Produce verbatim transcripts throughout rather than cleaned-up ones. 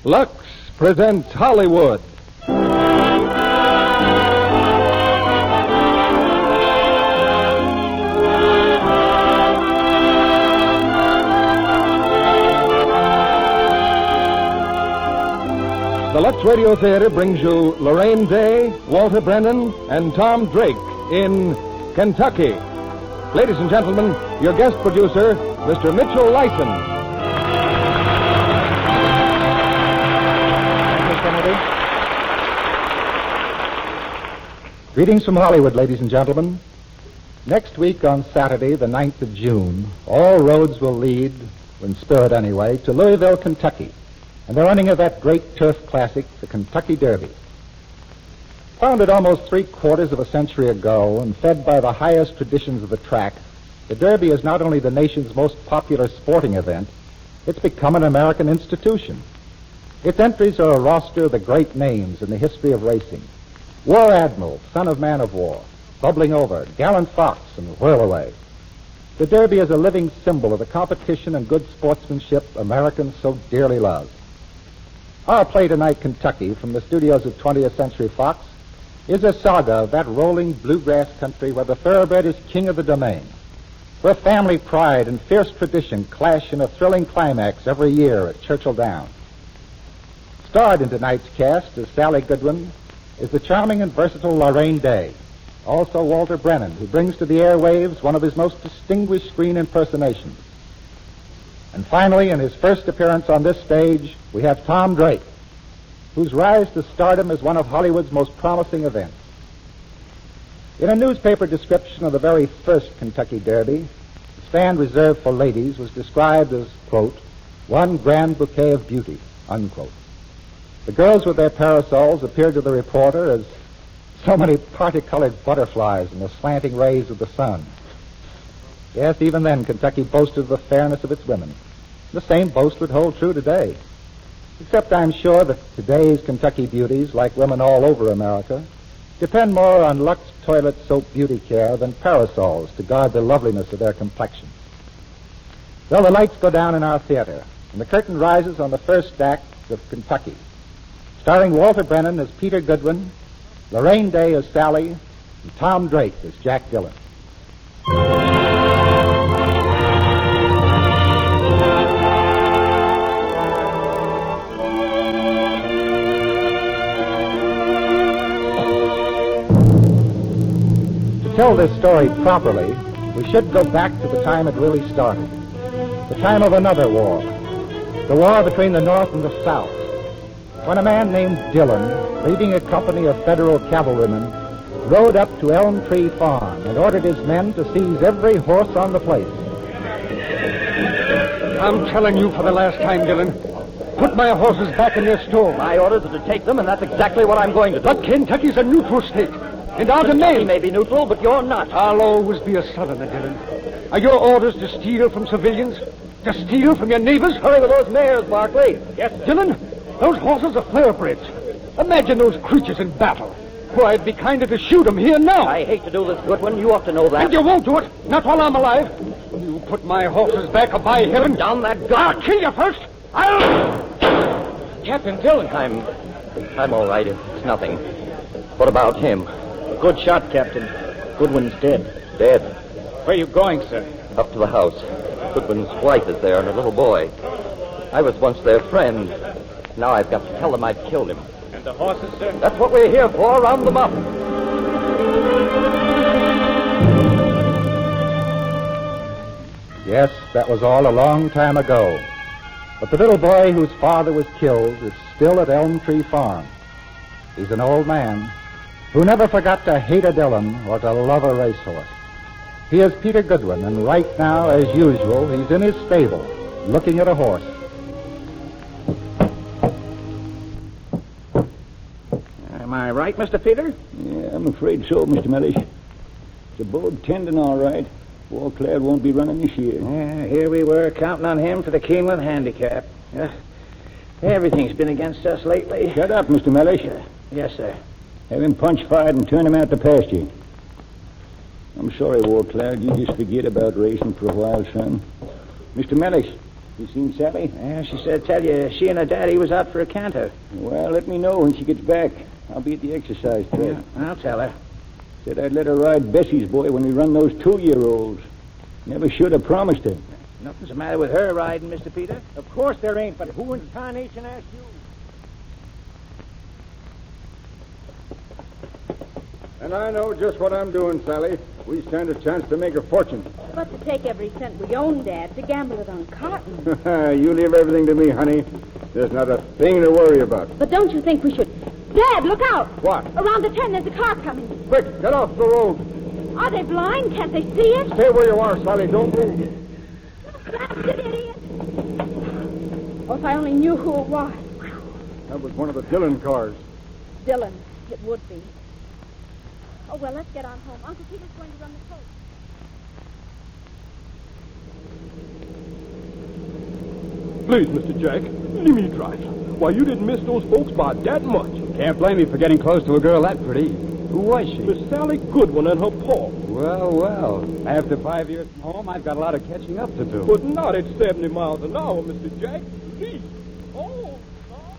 Lux presents Hollywood. The Lux Radio Theater brings you Lorraine Day, Walter Brennan, and Tom Drake in Kentucky. Ladies and gentlemen, your guest producer, Mister Mitchell Lyson. Greetings from Hollywood, ladies and gentlemen. Next week on Saturday, the ninth of June, all roads will lead, in spirit anyway, to Louisville, Kentucky, and the running of that great turf classic, the Kentucky Derby. Founded almost three quarters of a century ago and fed by the highest traditions of the track, the Derby is not only the nation's most popular sporting event, it's become an American institution. Its entries are a roster of the great names in the history of racing. War Admiral, son of man of war, Bubbling Over, Gallant Fox, and Whirlaway. The Derby is a living symbol of the competition and good sportsmanship Americans so dearly love. Our play tonight, Kentucky, from the studios of twentieth Century Fox, is a saga of that rolling bluegrass country where the thoroughbred is king of the domain, where family pride and fierce tradition clash in a thrilling climax every year at Churchill Downs. Starred in tonight's cast as Sally Goodwin is the charming and versatile Lorraine Day, also Walter Brennan, who brings to the airwaves one of his most distinguished screen impersonations. And finally, in his first appearance on this stage, we have Tom Drake, whose rise to stardom is one of Hollywood's most promising events. In a newspaper description of the very first Kentucky Derby, the stand reserved for ladies was described as, quote, one grand bouquet of beauty, unquote. The girls with their parasols appeared to the reporter as so many parti-colored butterflies in the slanting rays of the sun. Yes, even then, Kentucky boasted of the fairness of its women. The same boast would hold true today. Except I'm sure that today's Kentucky beauties, like women all over America, depend more on Lux toilet soap beauty care than parasols to guard the loveliness of their complexions. Well, the lights go down in our theater, and the curtain rises on the first act of Kentucky, starring Walter Brennan as Peter Goodwin, Lorraine Day as Sally, and Tom Drake as Jack Dillon. To tell this story properly, we should go back to the time it really started, the time of another war, the war between the North and the South, when a man named Dillon, leading a company of federal cavalrymen, rode up to Elm Tree Farm and ordered his men to seize every horse on the place. I'm telling you for the last time, Dillon, put my horses back in their stalls. My orders are to take them, and that's exactly what I'm going to do. But Kentucky's a neutral state, and our Kentucky demand... may be neutral, but you're not. I'll always be a Southerner, Dillon. Are your orders to steal from civilians? To steal from your neighbors? Hurry with those mares, Barkley. Yes, sir. Dillon, those horses are thoroughbreds. Imagine those creatures in battle. Why, it'd be kinder to shoot them here now. I hate to do this, Goodwin. You ought to know that. And you won't do it. Not while I'm alive. You put my horses back or by heaven. Put down that gun. I'll kill you first. I'll... Captain Dillon. I'm... I'm all right. It's nothing. What about him? A good shot, Captain. Goodwin's dead. Dead. Where are you going, sir? Up to the house. Goodwin's wife is there and a little boy. I was once their friend. Now I've got to tell them I've killed him. And the horses, sir? That's what we're here for. Round them up. Yes, that was all a long time ago. But the little boy whose father was killed is still at Elm Tree Farm. He's an old man who never forgot to hate a Dillon or to love a racehorse. He is Peter Goodwin, and right now, as usual, he's in his stable, looking at a horse. Am I right, Mister Peter? Yeah, I'm afraid so, Mister Mellish. It's a bowed tendon, all right. Warclad won't be running this year. Yeah, here we were counting on him for the Keeneland handicap. Yeah. Everything's been against us lately. Shut up, Mister Mellish. Uh, yes, sir. Have him punch fired and turn him out to pasture. I'm sorry, Warclad. You just forget about racing for a while, son. Mister Mellish, You seen Sally? Yeah, she said tell you she and her daddy was out for a canter. Well, let me know when she gets back. I'll be at the exercise track. Yeah, I'll tell her. Said I'd let her ride Bessie's boy when we run those two-year-olds. Never should have promised her. Nothing's the matter with her riding, Mister Peter. Of course there ain't, but who in tarnation asked you? And I know just what I'm doing, Sally. We stand a chance to make a fortune. But to take every cent we own, Dad, to gamble it on cotton. You leave everything to me, honey. There's not a thing to worry about. But don't you think we should... Dad, look out! What? Around the turn, there's a car coming. Quick, get off the road. Are they blind? Can't they see it? Stay where you are, Sally. Don't move. Blasted idiot! Oh, if I only knew who it was. That was one of the Dillon cars. Dylan, it would be. Oh, well, let's get on home. Uncle Peter's going to run the coach. Please, Mister Jack, let me drive. Why, you didn't miss those folks by that much. Can't blame me for getting close to a girl that pretty. Who was she? Miss Sally Goodwin and her pa. Well, well. After five years from home, I've got a lot of catching up to do. But not at seventy miles an hour, Mister Jack. Please. Oh, Lord.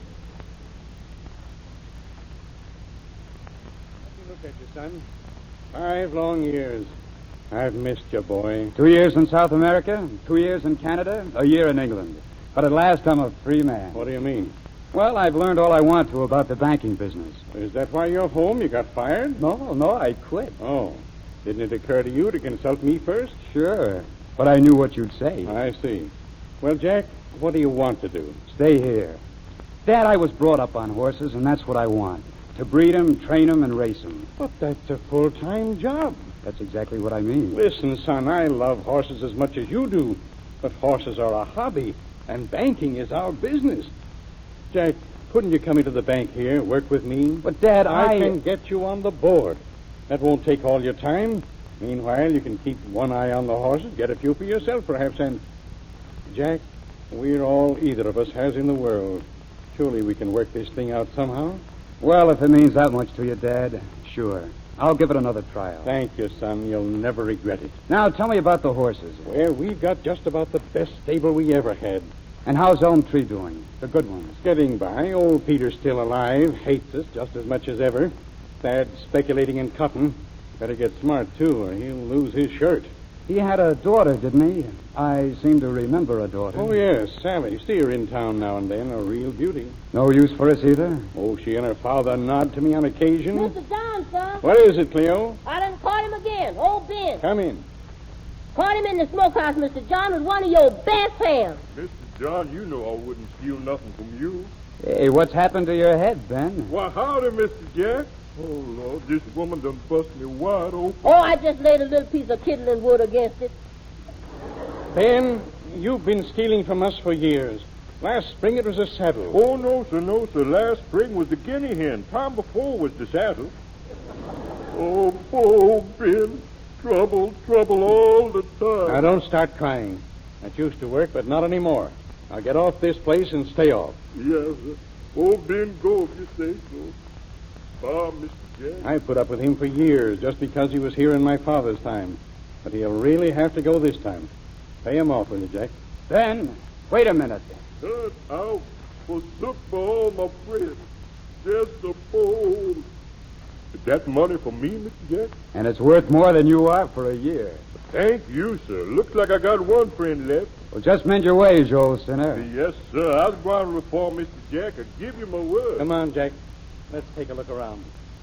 Let me look at you, son. Five long years. I've missed you, boy. Two years in South America, two years in Canada, a year in England. But at last, I'm a free man. What do you mean? Well, I've learned all I want to about the banking business. Is that why you're home? You got fired? No, no, I quit. Oh. Didn't it occur to you to consult me first? Sure. But I knew what you'd say. I see. Well, Jack, what do you want to do? Stay here. Dad, I was brought up on horses, and that's what I want. To breed 'em, train 'em, and race 'em. But that's a full-time job. That's exactly what I mean. Listen, son, I love horses as much as you do. But horses are a hobby, and banking is our business. Jack, couldn't you come into the bank here, work with me? But, Dad, I... I can get you on the board. That won't take all your time. Meanwhile, you can keep one eye on the horses, get a few for yourself, perhaps, and... Jack, we're all either of us has in the world. Surely we can work this thing out somehow? Well, if it means that much to you, Dad, sure. I'll give it another trial. Thank you, son. You'll never regret it. Now, tell me about the horses. Well, we've got just about the best stable we ever had. And how's Elm Tree doing? The good ones. Getting by. Old Peter's still alive. Hates us just as much as ever. Thad's speculating in cotton. Better get smart, too, or he'll lose his shirt. He had a daughter, didn't he? I seem to remember a daughter. Oh, yes, Sally. See her in town now and then. A real beauty. No use for us either? Oh, she and her father nod to me on occasion. Mister John, sir. What is it, Cleo? I done caught him again. Old Ben. Come in. Caught him in the smokehouse, Mister John, with one of your best hands. Mister John, you know I wouldn't steal nothing from you. Hey, what's happened to your head, Ben? Why, howdy, Mister Jack. Oh, Lord, this woman done bust me wide open. Oh, I just laid a little piece of kindling wood against it. Ben, you've been stealing from us for years. Last spring it was a saddle. Oh, no, sir, no, sir. Last spring was the guinea hen. Time before was the saddle. Oh, poor Ben. Trouble, trouble all the time. Now, don't start crying. That used to work, but not anymore. Now, get off this place and stay off. Yes, sir. Oh, Ben, go if you say so. Ah, Mister Jack. I put up with him for years just because he was here in my father's time. But he'll really have to go this time. Pay him off, will you, Jack? Ben, wait a minute. Turn out, forsook for all my friends. Just a bowl. Is that money for me, Mister Jack? And it's worth more than you are for a year. Thank you, sir. Looks like I got one friend left. Well, just mend your ways, you old sinner. Yes, sir. I'll go and reform Mister Jack. I'll give you my word. Come on, Jack. Let's take a look around.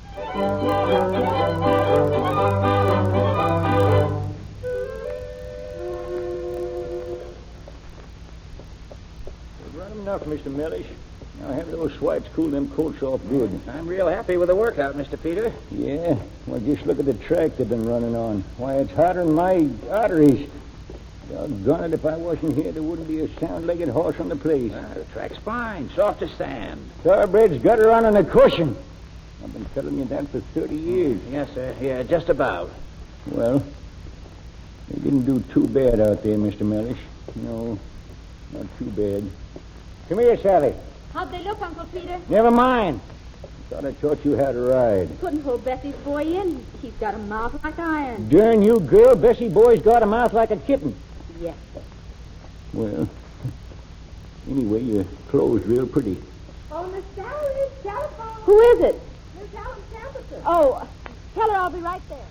Run them enough, Mister Mellish. Now have those swipes cool them coats off good. I'm real happy with the workout, Mister Peter. Yeah? Well, just look at the track they've been running on. Why, it's hotter than my arteries. Doggone it, if I wasn't here, there wouldn't be a sound-legged horse on the place. Ah, the track's fine, soft as sand. Thoroughbred's got her on on a cushion. I've been telling you that for thirty years. Yes, sir. Yeah, just about. Well, they didn't do too bad out there, Mister Mellish. No, not too bad. Come here, Sally. How'd they look, Uncle Peter? Never mind. Thought I taught you how to ride. Couldn't pull Bessie's boy in. He's got a mouth like iron. Darn you, girl. Bessie boy's got a mouth like a kitten. Yes, sir. Well, Anyway, your clothes real pretty. Oh, Miss Sally's telephone. Who is it? Miss Helen Templeton. Oh, tell her I'll be right there.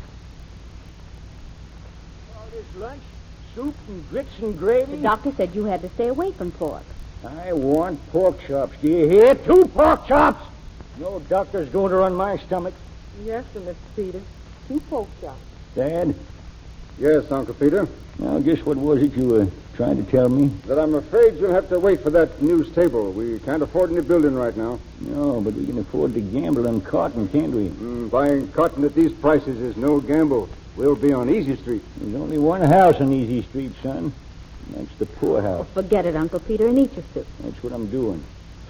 All this lunch? Soup and grits and gravy? The doctor said you had to stay away from pork. I want pork chops. Do you hear? Two pork chops! No doctor's going to run my stomach. Yes, sir, Mister Peters. Two pork chops. Dad? Yes, Uncle Peter. Now, just what was it you were trying to tell me? That I'm afraid you'll have to wait for that news table. We can't afford any building right now. No, but we can afford to gamble on cotton, can't we? Mm, buying cotton at these prices is no gamble. We'll be on Easy Street. There's only one house on Easy Street, son. And that's the poorhouse. Forget it, Uncle Peter, and eat your soup. That's what I'm doing.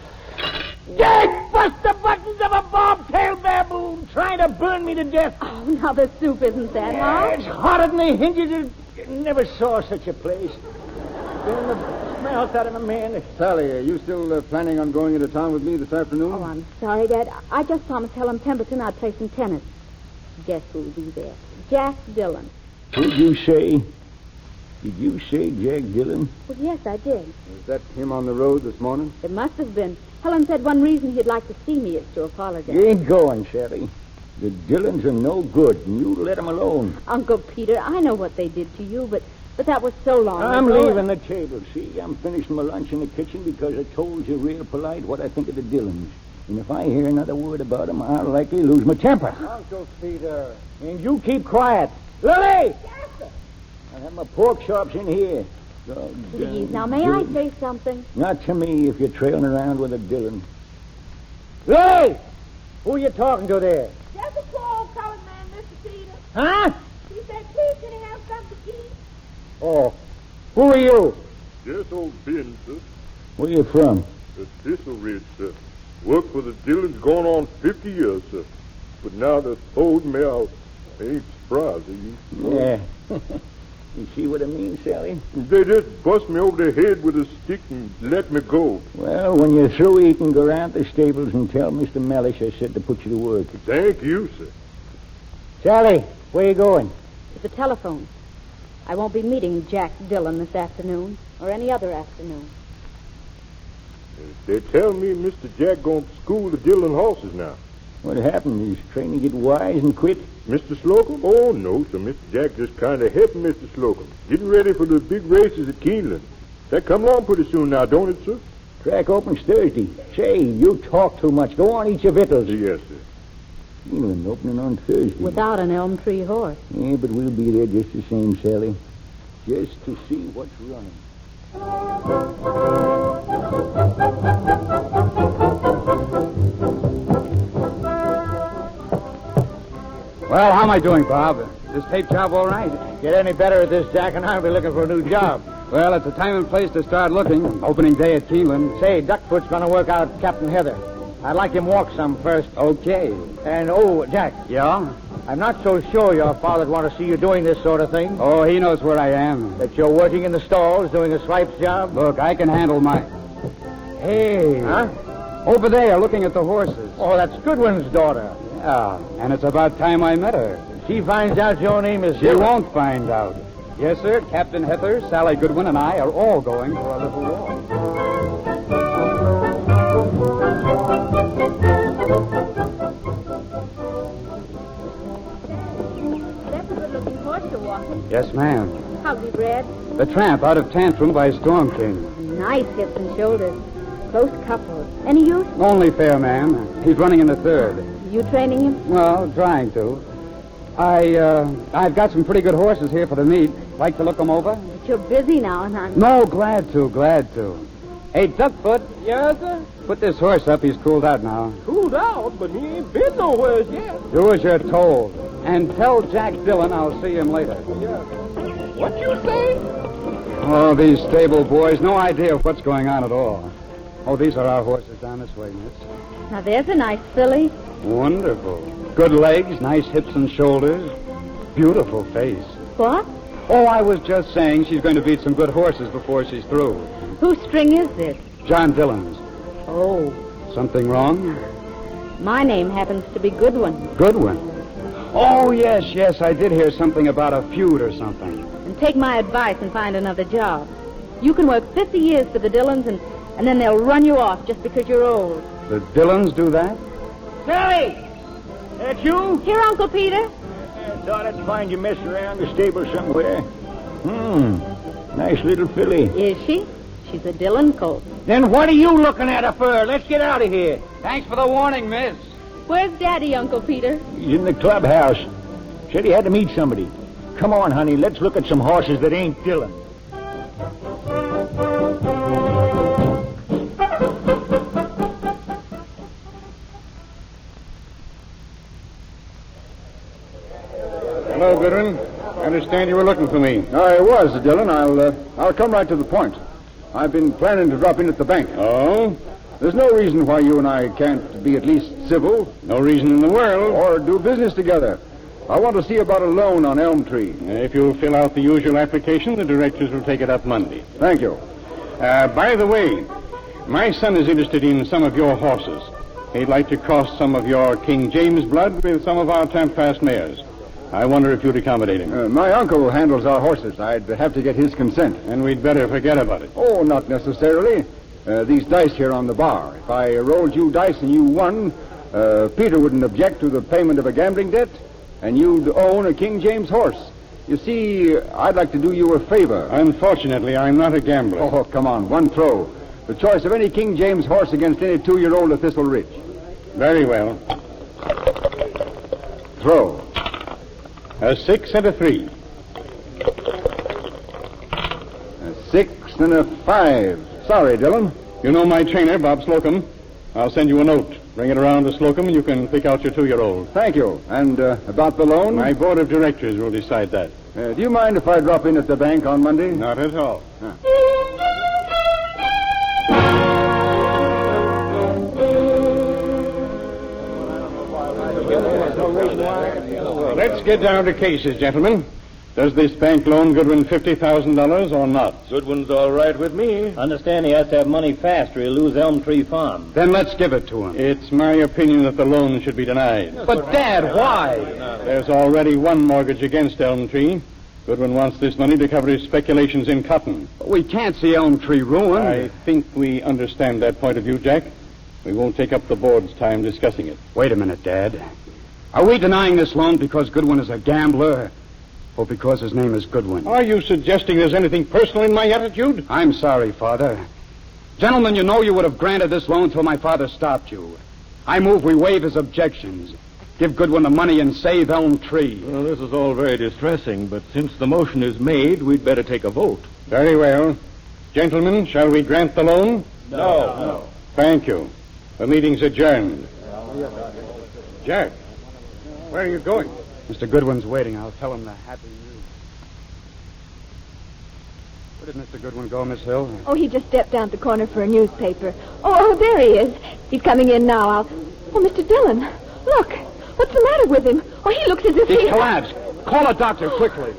Jack, bust the buttons of a bobtail baboon trying to burn me to death. Oh, now the soup isn't that Yeah, hot. it's hotter than the hinges. I never saw such a place. Burn the mouth out of a man. Sally, are you still uh, planning on going into town with me this afternoon? Oh, I'm sorry, Dad. I just promised Helen Templeton I'd play some tennis. Guess who'll be there? Jack Dillon. Who'd you say? Did you say Jack Dillon? Well, yes, I did. Is that him on the road this morning? It must have been. Helen said one reason he'd like to see me is to apologize. You ain't going, Sally. The Dillons are no good, and you let them alone. Uncle Peter, I know what they did to you, but but that was so long I'm ago. leaving the table. See, I'm finishing my lunch in the kitchen because I told you real polite what I think of the Dillons. And if I hear another word about them, I'll likely lose my temper. Uncle Peter. And you keep quiet. Lily! I have my pork chops in here. Please, now, may I say something? Not to me if you're trailing around with a Dillon. Lily! Who are you talking to there? Just a poor old colored man, Mister Peters. Huh? He said, please, can he have something to eat? Oh. Who are you? Just old Ben, sir. Where you from? The Thistle Ridge, sir. Worked for the Dillons going on fifty years, sir. But now they're throwed me out. I ain't surprised, are you? Yeah. You see what I mean, Sally? They just bust me over the head with a stick and let me go. Well, when you're through eating, go round the stables and tell Mister Mellish I said to put you to work. Thank you, sir. Sally, where you going? To the telephone. I won't be meeting Jack Dillon this afternoon, or any other afternoon. They tell me Mister Jack going to school the Dillon horses now. What happened? Is training get wise and quit? Mister Slocum? Oh, no, sir. Mister Jack just kind of helping Mister Slocum. Getting ready for the big races at Keeneland. That come along pretty soon now, don't it, sir? Track opens Thursday. Say, you talk too much. Go on, eat your victuals. Yes, sir. Keeneland opening on Thursday. Without an elm tree horse. Yeah, but we'll be there just the same, Sally. Just to see what's running. Well, how am I doing, Bob? This tape job all right? Get any better at this, Jack, and I'll be looking for a new job. Well, it's a time and place to start looking. Opening day at Keeneland. Say, Duckfoot's going to work out Captain Heather. I'd like him walk some first. Okay. And, oh, Jack, Yeah? I'm not so sure your father'd want to see you doing this sort of thing. Oh, he knows where I am. That you're working in the stalls doing a swipe's job. Look, I can handle my... Hey. Huh? Over there, looking at the horses. Oh, that's Goodwin's daughter. Yeah, and it's about time I met her. She finds out your name is She Dillon. won't find out. Yes, sir. Captain Heather, Sally Goodwin, and I are all going for a little walk. That's a good-looking horse you're walking. Yes, ma'am. How's he bred? The Tramp out of Tantrum by Storm King. Nice hips and shoulders. Close couple. Any use? Only fair, ma'am. He's running in the third. You training him? Well, trying to. I, uh, I've got some pretty good horses here for the meet. Like to look them over? But you're busy now, and I'm... No, glad to, glad to. Hey, Duckfoot. Yes, sir? Put this horse up. He's cooled out now. Cooled out, but he ain't been nowhere yet. Do as you're told. And tell Jack Dillon I'll see him later. What you say? Oh, these stable boys, no idea of what's going on at all. Oh, these are our horses down this way, miss. Now, there's a nice filly. Wonderful. Good legs, nice hips and shoulders. Beautiful face. What? Oh, I was just saying she's going to beat some good horses before she's through. Whose string is this? John Dillon's. Oh, Something wrong? my name happens to be Goodwin. Goodwin. Oh, yes, yes, I did hear something about a feud or something. And take my advice and find another job. You can work fifty years for the Dillons and And then they'll run you off just because you're old. The Dillons do that? Sally! That you? Here, Uncle Peter. I thought I'd find you messing around the stable somewhere. Hmm. Nice little filly. Is she? She's a Dillon colt. Then what are you looking at her for? Let's get out of here. Thanks for the warning, miss. Where's Daddy, Uncle Peter? He's in the clubhouse. Said he had to meet somebody. Come on, honey. Let's look at some horses that ain't Dillon. Hello, Goodwin. I understand you were looking for me. I was, Dillon. I'll, uh, I'll come right to the point. I've been planning to drop in at the bank. Oh? There's no reason why you and I can't be at least civil. No reason in the world. Or do business together. I want to see about a loan on Elm Tree. If you'll fill out the usual application, the directors will take it up Monday. Thank you. Uh, by the way, my son is interested in some of your horses. He'd like to cross some of your King James blood with some of our Tampfast mares. I wonder if you'd accommodate him. Uh, my uncle handles our horses. I'd have to get his consent. And we'd better forget about it. Oh, not necessarily. Uh, these dice here on the bar. If I rolled you dice and you won, uh, Peter wouldn't object to the payment of a gambling debt, and you'd own a King James horse. You see, I'd like to do you a favor. Unfortunately, I'm not a gambler. Oh, come on, one throw. The choice of any King James horse against any two-year-old at Thistle Ridge. Very well. Throw. A six and a three. A six and a five. Sorry, Dillon. You know my trainer, Bob Slocum. I'll send you a note. Bring it around to Slocum, and you can pick out your two-year-old. Thank you. And uh, about the loan? My board of directors will decide that. Uh, do you mind if I drop in at the bank on Monday? Not at all. Huh. Let's get down to cases, gentlemen. Does this bank loan Goodwin fifty thousand dollars or not? Goodwin's all right with me. Understand he has to have money fast or he'll lose Elm Tree Farm. Then let's give it to him. It's my opinion that the loan should be denied. But, Dad, why? There's already one mortgage against Elm Tree. Goodwin wants this money to cover his speculations in cotton. We can't see Elm Tree ruined. I think we understand that point of view, Jack. We won't take up the board's time discussing it. Wait a minute, Dad. Are we denying this loan because Goodwin is a gambler, or because his name is Goodwin? Are you suggesting there's anything personal in my attitude? I'm sorry, Father. Gentlemen, you know you would have granted this loan till my father stopped you. I move we waive his objections. Give Goodwin the money and save Elm Tree. Well, this is all very distressing, but since the motion is made, we'd better take a vote. Very well. Gentlemen, shall we grant the loan? No. No. Thank you. The meeting's adjourned. Jack, where are you going? Mister Goodwin's waiting. I'll tell him the happy news. Where did Mister Goodwin go, Miss Hill? Oh, he just stepped down to the corner for a newspaper. Oh, oh, there he is. He's coming in now. I'll... Oh, Mister Dillon, look. What's the matter with him? Oh, he looks as if He's he... collapsed. Call a doctor quickly.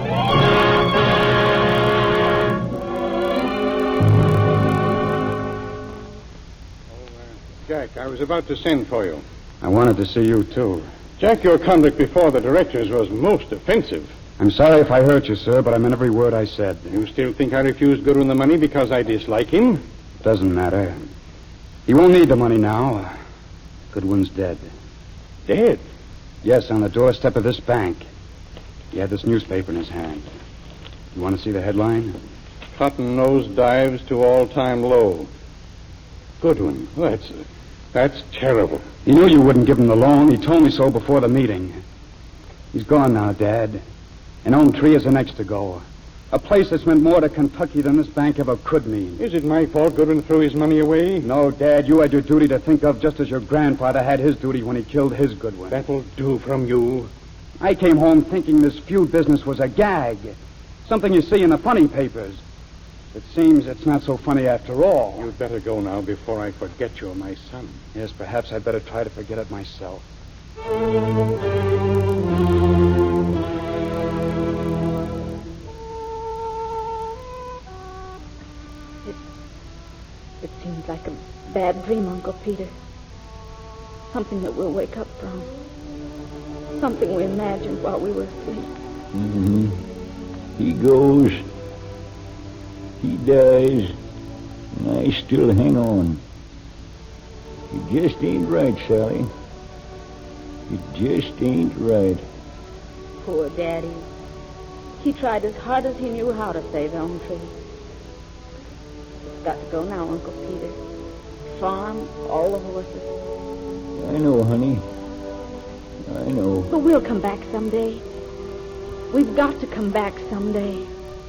Jack, I was about to send for you. I wanted to see you, too. Jack, your conduct before the directors was most offensive. I'm sorry if I hurt you, sir, but I meant every word I said. You still think I refused Goodwin the money because I dislike him? Doesn't matter. He won't need the money now. Goodwin's dead. Dead? Yes, on the doorstep of this bank. He had this newspaper in his hand. You want to see the headline? Cotton nose dives to all-time low. Goodwin, that's... that's terrible. He knew you wouldn't give him the loan. He told me so before the meeting. He's gone now, Dad. And Elm Tree is the next to go. A place that's meant more to Kentucky than this bank ever could mean. Is it my fault Goodwin threw his money away? No, Dad. You had your duty to think of just as your grandfather had his duty when he killed his Goodwin. That'll do from you. I came home thinking this feud business was a gag. Something you see in the funny papers. It seems it's not so funny after all. You'd better go now before I forget you're my son. Yes, perhaps I'd better try to forget it myself. It, it seems like a bad dream, Uncle Peter. Something that we'll wake up from. Something we imagined while we were asleep. Mm-hmm. He goes. He dies. And I still hang on. It just ain't right, Sally. It just ain't right. Poor Daddy. He tried as hard as he knew how to save Elm Tree. It's got to go now, Uncle Peter. Farm, all the horses. I know, honey. I know. But we'll come back someday. We've got to come back someday.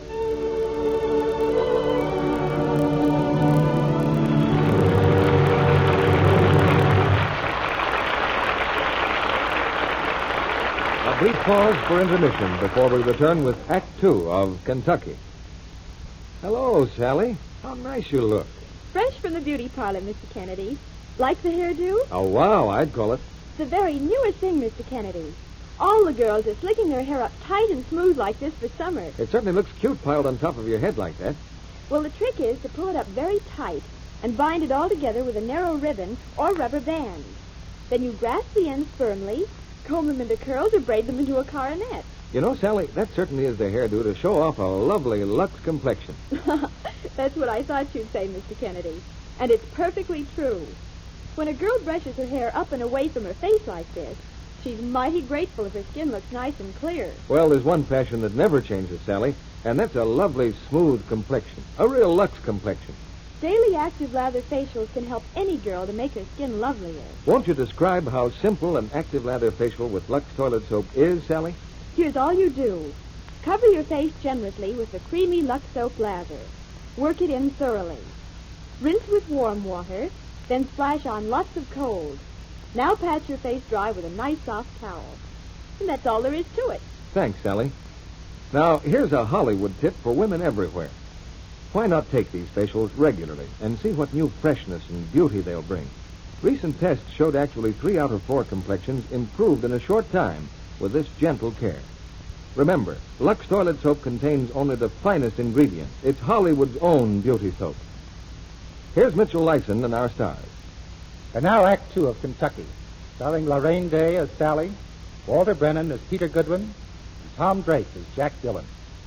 A brief pause for intermission before we return with Act Two of Kentucky. Hello, Sally. How nice you look. Fresh from the beauty parlor, Mister Kennedy. Like the hairdo? Oh, wow, I'd call it. The very newest thing, Mister Kennedy. All the girls are slicking their hair up tight and smooth like this for summer. It certainly looks cute piled on top of your head like that. Well, the trick is to pull it up very tight and bind it all together with a narrow ribbon or rubber band. Then you grasp the ends firmly, comb them into curls, or braid them into a coronet. You know, Sally, that certainly is the hairdo to show off a lovely Lux complexion. That's what I thought you'd say, Mister Kennedy. And it's perfectly true. When a girl brushes her hair up and away from her face like this, she's mighty grateful if her skin looks nice and clear. Well, there's one fashion that never changes, Sally, and that's a lovely, smooth complexion. A real Lux complexion. Daily Active Lather facials can help any girl to make her skin lovelier. Won't you describe how simple an Active Lather facial with Lux toilet soap is, Sally? Here's all you do. Cover your face generously with the creamy Lux soap lather. Work it in thoroughly. Rinse with warm water, then splash on lots of cold. Now pat your face dry with a nice soft towel. And that's all there is to it. Thanks, Sally. Now, here's a Hollywood tip for women everywhere. Why not take these facials regularly and see what new freshness and beauty they'll bring? Recent tests showed actually three out of four complexions improved in a short time with this gentle care. Remember, Lux toilet soap contains only the finest ingredients. It's Hollywood's own beauty soap. Here's Mitchell Lyson and our stars. And now Act Two of Kentucky, starring Lorraine Day as Sally, Walter Brennan as Peter Goodwin, and Tom Drake as Jack Dillon.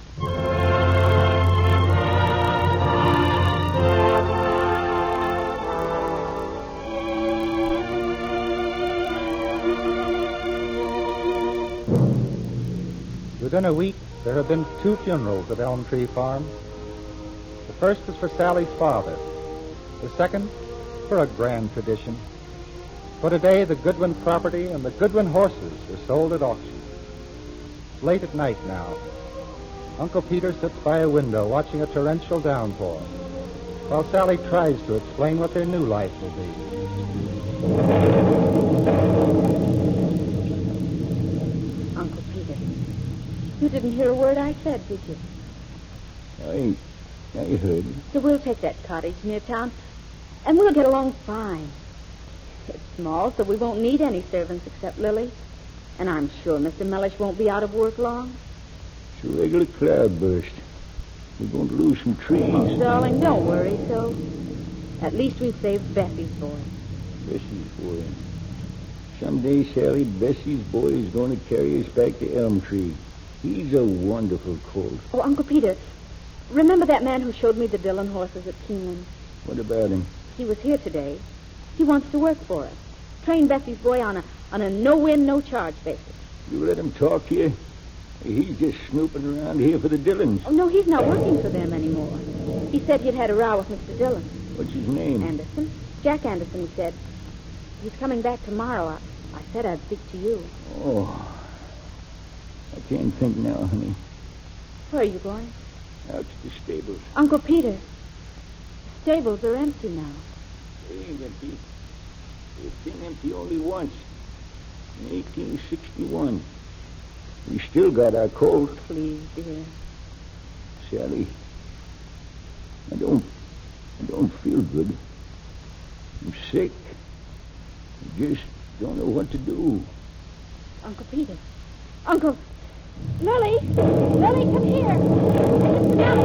Within a week, there have been two funerals at Elm Tree Farm. The first is for Sally's father. The second, for a grand tradition. For today, the Goodwin property and the Goodwin horses are sold at auction. It's late at night now. Uncle Peter sits by a window watching a torrential downpour, while Sally tries to explain what their new life will be. Uncle Peter, you didn't hear a word I said, did you? I, I heard. So we'll take that cottage near town, and we'll get along fine. It's small, so we won't need any servants except Lily. And I'm sure Mister Mellish won't be out of work long. It's a regular cloudburst. We're going to lose some trees. Oh, darling, don't worry so. At least we've saved Bessie's boy. Bessie's boy. Someday, Sally, Bessie's boy is going to carry us back to Elm Tree. He's a wonderful colt. Oh, Uncle Peter, remember that man who showed me the Dillon horses at Keeneland? What about him? He was here today. He wants to work for us. Train Bessie's boy on a on a no-win, no-charge basis. You let him talk here? He's just snooping around here for the Dillons. Oh, no, he's not working for them anymore. He said he'd had a row with Mister Dillon. What's his name? Anderson. Jack Anderson, he said. He's coming back tomorrow. I, I said I'd speak to you. Oh. I can't think now, honey. Where are you going? Out to the stables. Uncle Peter, the stables are empty now. They ain't empty. They've been empty only once. In eighteen sixty-one. We still got our colt. Please, dear. Sally, I don't, I don't feel good. I'm sick. I just don't know what to do. Uncle Peter. Uncle. Lily! Lily, come here! Lily,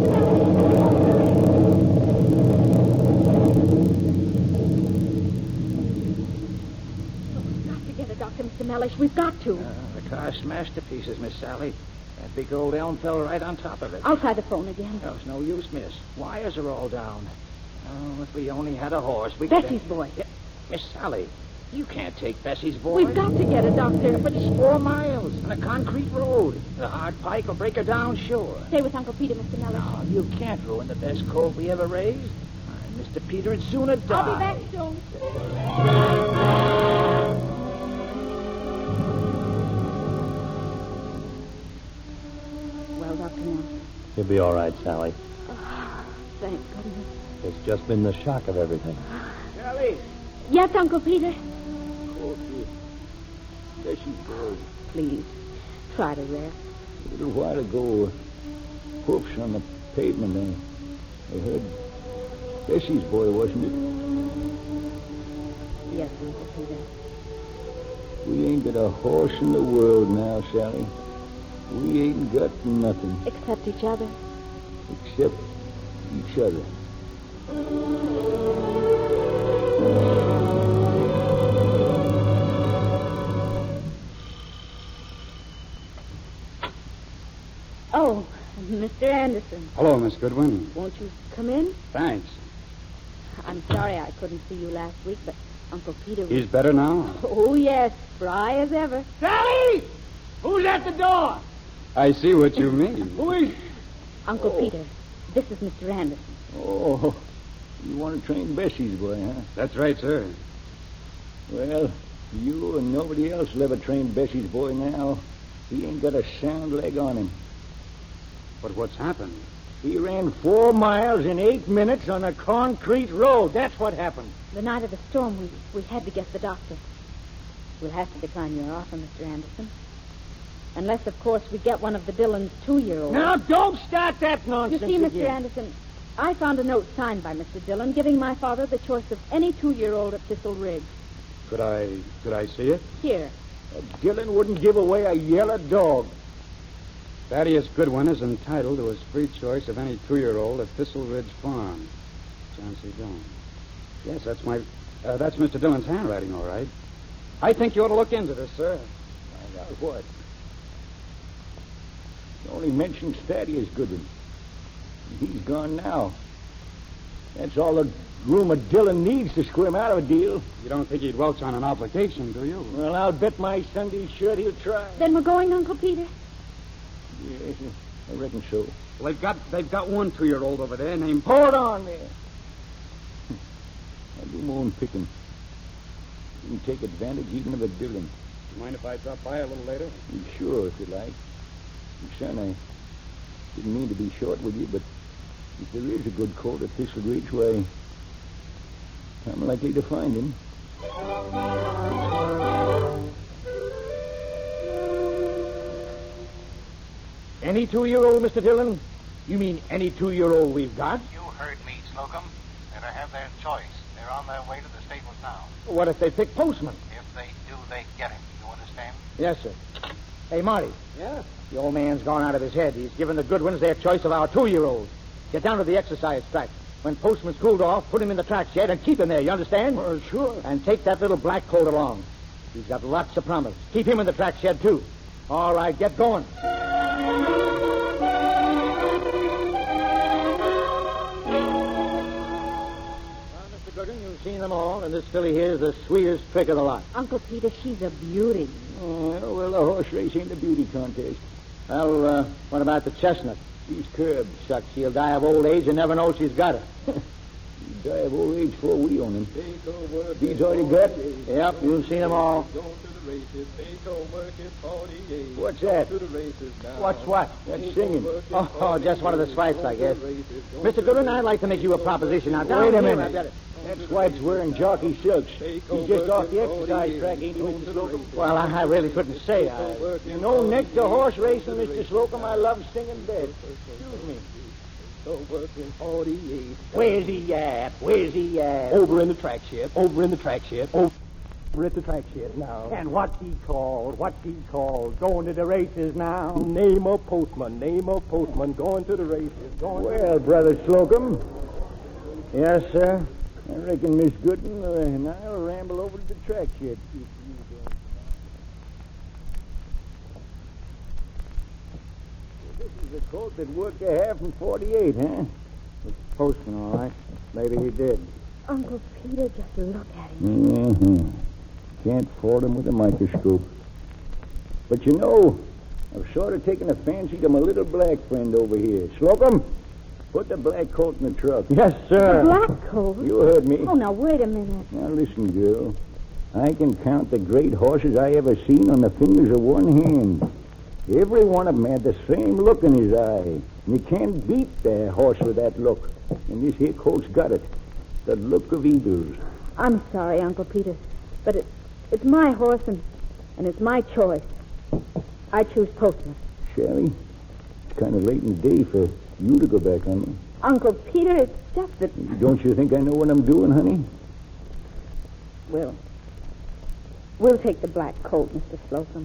We've got to get a doctor, Mister Mellish. We've got to. Uh, the car's smashed to pieces, Miss Sally. That big old elm fell right on top of it. I'll try the phone again. No, it's no use, miss. Wires are all down. Oh, if we only had a horse, we Bessie's could... boy. Yeah, Miss Sally, you can't take Bessie's boy. We've got to get a doctor. But it's four miles on a concrete road. The hard pike will break her down, sure. Stay with Uncle Peter, Mister Mellish. No, you can't ruin the best colt we ever raised. Uh, Mister Peter would sooner die. I'll be back soon. Well, Doctor Nelson. You'll be all right, Sally. Oh, thank goodness. It's just been the shock of everything. Sally! Yes, Uncle Peter. Oh, dear. Bessie boy. Please, try to rest. A little while ago, uh, hoofs on the pavement. I, I heard Bessie's boy, wasn't it? Yes, Uncle Peter. We ain't got a horse in the world now, Sally. We ain't got nothing Except each other. except each other. Oh, Mister Anderson. Hello, Miss Goodwin. Won't you come in? Thanks. I'm sorry I couldn't see you last week, but Uncle Peter was... He's better now? Oh, yes, spry as ever. Sally! Who's at the door? I see what you mean. Who is... Uncle Peter, this is Mister Anderson. Oh, you want to train Bessie's boy, huh? That's right, sir. Well, you and nobody else will ever train Bessie's boy now. He ain't got a sound leg on him. But what's happened? He ran four miles in eight minutes on a concrete road. That's what happened. The night of the storm, we, we had to get the doctor. We'll have to decline your offer, Mister Anderson. Unless, of course, we get one of the Dillon's two-year-olds. Now, don't start that You nonsense see, Mister again. Anderson, I found a note signed by Mister Dillon giving my father the choice of any two-year-old at Thistle Ridge. Could I... could I see it? Here. Dillon wouldn't give away a yellow dog. Thaddeus Goodwin is entitled to his free choice of any two-year-old at Thistle Ridge Farm. John C. Dillon. Yes, that's my... Uh, that's Mister Dillon's handwriting, all right. I think you ought to look into this, sir. Find out what? It only mentions Thaddeus Goodwin. He's gone now. That's all the rumor Dillon needs to screw him out of a deal. You don't think he'd welch on an obligation, do you? Well, I'll bet my Sunday shirt he'll try. Then we're going, Uncle Peter? Yes, I reckon so. Well, they've got they've got one two-year-old over there named... Hold on there. I do my own picking. You can take advantage even of a Dillon. You mind if I drop by a little later? Sure, if you like. Son, I didn't mean to be short with you, but if there is a good colt at Thistle Ridge, why, I'm likely to find him. Any two-year-old, Mister Dillon? You mean any two-year-old we've got? You heard me, Slocum. Better have their choice. They're on their way to the stables now. What if they pick Postman? If they do, they get him. You understand? Yes, sir. Hey, Marty. Yeah? The old man's gone out of his head. He's given the Goodwins their choice of our two-year-olds. Get down to the exercise track. When Postman's cooled off, put him in the track shed and keep him there, you understand? Well, sure. And take that little black colt along. He's got lots of promise. Keep him in the track shed, too. All right, get going. Mister Goodwin, you've seen them all, and this filly here is the sweetest trick of the lot. Uncle Peter, she's a beauty. Oh, well, the horse race ain't a beauty contest. Well, uh, what about the chestnut? She's curbed. Shucks, she'll die of old age and never know she's got it. He'd die of old age before we own him. He's already got? Yep, you've seen them all. What's that? What's what? That's singing. Oh, oh, just one of the swipes, I guess. Mister Goodwin, I'd like to make you a proposition. Now, down Wait a here, minute. I've got it. That swipe's wearing jockey silks. He's just off the exercise track, ain't he, Mister Slocum? Well, I, I really couldn't say. I... You know, next to horse racing, Mister Slocum, I love singing best. Excuse me. Where's he at? Where's he at? Over in the track shed. Over in the track shed. Over at the track shed now. And what's he called? What's he called? Going to the races now? Name of Postman. Name of Postman. Going to the races. Going Well, Brother Slocum. Yes, sir. I reckon Miss Goodwin uh, and I'll ramble over to the track shed. This is a colt that worked a half in forty-eight, huh? It's Postman, all right. Maybe he did. Uncle Peter, just look at him. Mm-hmm. Can't fault him with a microscope. But you know, I've sort of taken a fancy to my little black friend over here. Slocum, put the black coat in the truck. Yes, sir. The black coat? You heard me. Oh, now, wait a minute. Now, listen, girl. I can count the great horses I ever seen on the fingers of one hand. Every one of them had the same look in his eye. And you can't beat the horse with that look. And this here colt's got it. The look of eagles. I'm sorry, Uncle Peter, but it, it's my horse, and, and it's my choice. I choose Postman. Sally, it's kind of late in the day for you to go back on me. Uncle Peter, it's just that... Don't you think I know what I'm doing, honey? We'll... We'll take the black coat, Mister Slocum.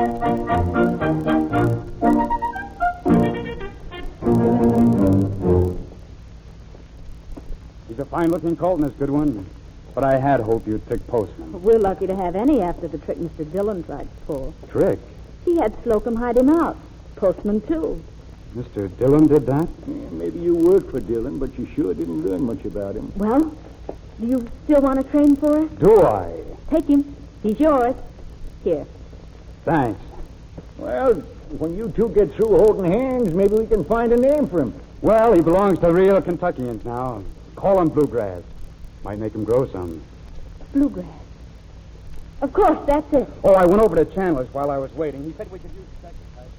He's a fine-looking colt and it's a good one. But I had hoped you'd pick Postman. We're lucky to have any after the trick Mister Dillon tried to pull. Trick? He had Slocum hide him out. Postman, too. Mister Dillon did that? Yeah, maybe you worked for Dillon, but you sure didn't learn much about him. Well, do you still want to train for us? Do I? Take him. He's yours. Here. Thanks. Well, when you two get through holding hands, maybe we can find a name for him. Well, he belongs to real Kentuckians now. Call him Bluegrass. Might make him grow some. Bluegrass. Of course, that's it. Oh, I went over to Chandler's while I was waiting. He said we could use the exercise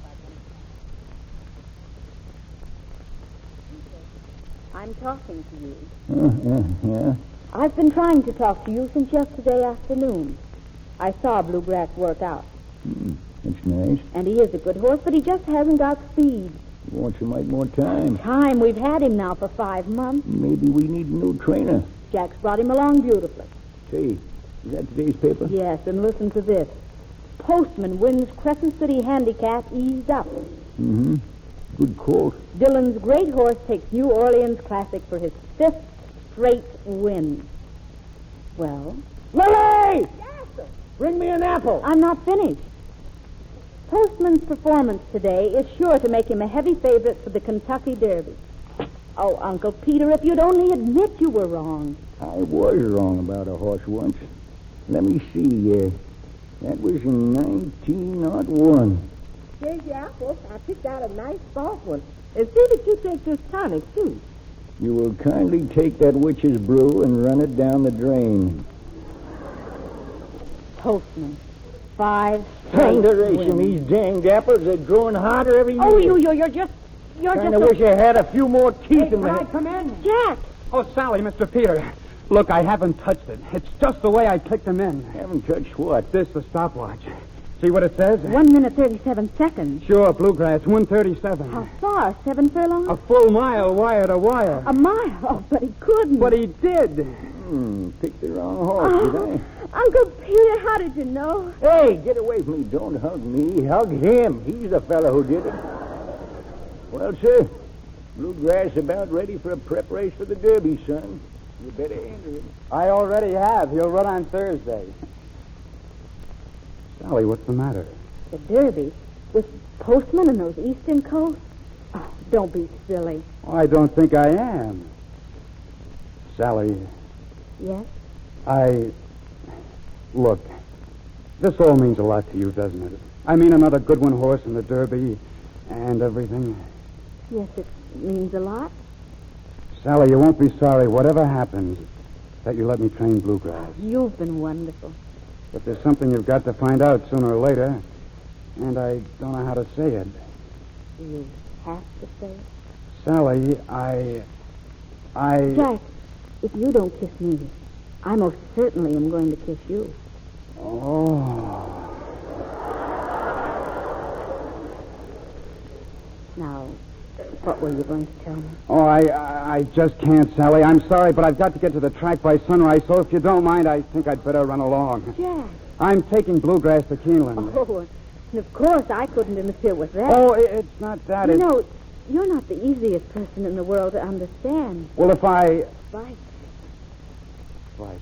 back. I'm talking to you. Uh, yeah, yeah. I've been trying to talk to you since yesterday afternoon. I saw Bluegrass work out. Hmm, that's nice. And he is a good horse, but he just hasn't got speed. He wants some like more time. Time. We've had him now for five months. Maybe we need a new trainer. Jack's brought him along beautifully. Say, is that today's paper? Yes, and listen to this. Postman wins Crescent City Handicap eased up. Mm-hmm. Good colt. Dillon's great horse takes New Orleans Classic for his fifth straight win. Well? Lily! Bring me an apple. I'm not finished. Postman's performance today is sure to make him a heavy favorite for the Kentucky Derby. Oh, Uncle Peter, if you'd only admit you were wrong. I was wrong about a horse once. Let me see. Uh, that was in nineteen oh one. Here's your apples. I picked out a nice soft one. And see that you take this tonic, too. You will kindly take that witch's brew and run it down the drain. Postman. Five. Thunderation, these danged apples are growing hotter every year. Oh, you, you, you're just, you're Kinda just. wish I had a few more teeth in my head. Come in. Jack. Oh, Sally, Mister Peter. Look, I haven't touched it. It's just the way I clicked them in. Haven't touched what? This, the stopwatch. See what it says? One minute, thirty-seven seconds. Sure, Bluegrass, one thirty-seven. How far? Seven furlongs? A full mile, wire to wire. A mile? Oh, but he couldn't. But he did. Hmm, picked the wrong horse, Oh, did Uncle Peter, how did you know? I? Hey, get away from me. Don't hug me. Hug him. He's the fellow who did it. Well, sir, Bluegrass about ready for a prep race for the Derby, son. You better enter it. I already have. He'll run on Thursday. Sally, what's the matter? The Derby? With Postman and those Eastern coasts? Oh, don't be silly. Oh, I don't think I am. Sally, Yes? I... Look, this all means a lot to you, doesn't it? I mean, another good one horse in the Derby and everything. Yes, it means a lot. Sally, you won't be sorry, whatever happens, that you let me train Bluegrass. You've been wonderful. But there's something you've got to find out sooner or later, and I don't know how to say it. You have to say it. Sally, I... I... Jack, if you don't kiss me, I most certainly am going to kiss you. Oh. Now, what were you going to tell me? Oh, I, I I just can't, Sally. I'm sorry, but I've got to get to the track by sunrise, so if you don't mind, I think I'd better run along. Jack. I'm taking Bluegrass to Keeneland. Oh, and of course I couldn't interfere with that. Oh, it, it's not that. You it's... know, you're not the easiest person in the world to understand. Well, if I... Right. Right.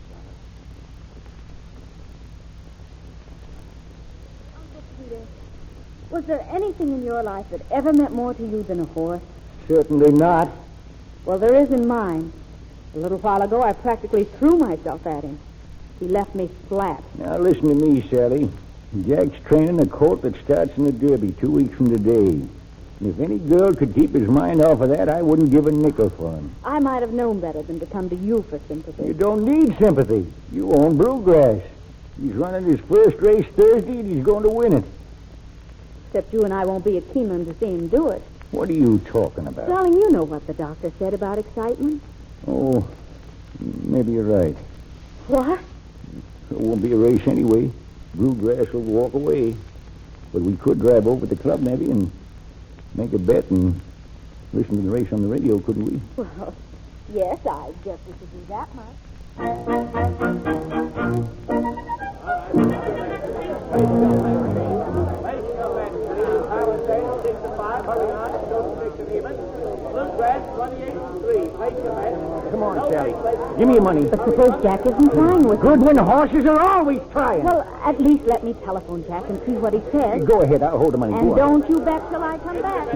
Uncle Peter, was there anything in your life that ever meant more to you than a horse? Certainly not. Well, there is in mine. A little while ago, I practically threw myself at him. He left me flat. Now, listen to me, Sally. Jack's training a colt that starts in the Derby two weeks from today. And if any girl could keep his mind off of that, I wouldn't give a nickel for him. I might have known better than to come to you for sympathy. You don't need sympathy. You own Bluegrass. He's running his first race Thursday, and he's going to win it. Except you and I won't be at Keeneland to see him do it. What are you talking about? Darling, you know what the doctor said about excitement. Oh, maybe you're right. What? It won't be a race anyway. Bluegrass will walk away. But we could drive over to the club, maybe, and make a bet and listen to the race on the radio, couldn't we? Well, yes, I guess we could do that much. Come on, Sally. Give me your money. But suppose Jack isn't trying with Goodwin horses are always trying. Well, at least let me telephone Jack and see what he says. Go ahead. I'll hold the money. And Go don't on. you bet till I come back.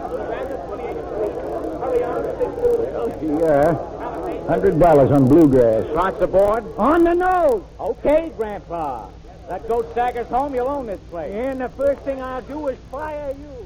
Yeah. Hundred dollars on Bluegrass. Lots aboard? On the nose. Okay, Grandpa. That goat staggers home, you'll own this place. And the first thing I'll do is fire you.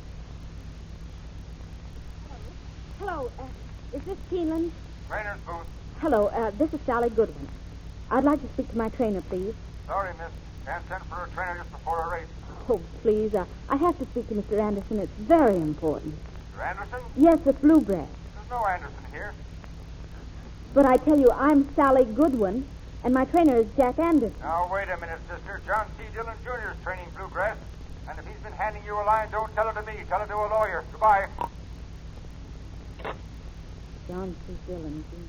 Hello, uh, is this Keeneland? Trainer's booth. Hello, uh, this is Sally Goodwin. I'd like to speak to my trainer, please. Sorry, miss. Can't send for a trainer just before a race. Oh, please, uh, I have to speak to Mister Anderson. It's very important. Mister Anderson? Yes, it's Bluegrass. There's no Anderson here. But I tell you, I'm Sally Goodwin, and my trainer is Jack Anderson. Now, wait a minute, sister. John C. Dillon Junior is training Bluegrass. And if he's been handing you a line, don't tell it to me. Tell it to a lawyer. Goodbye. John C. Dillon, Junior